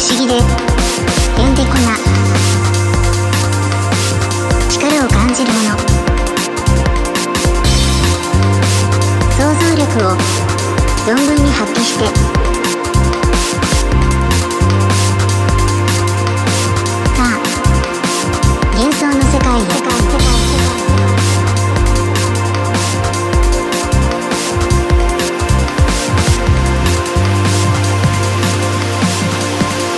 思議でへんてこな力を感じるもの、想像力を存分に発揮して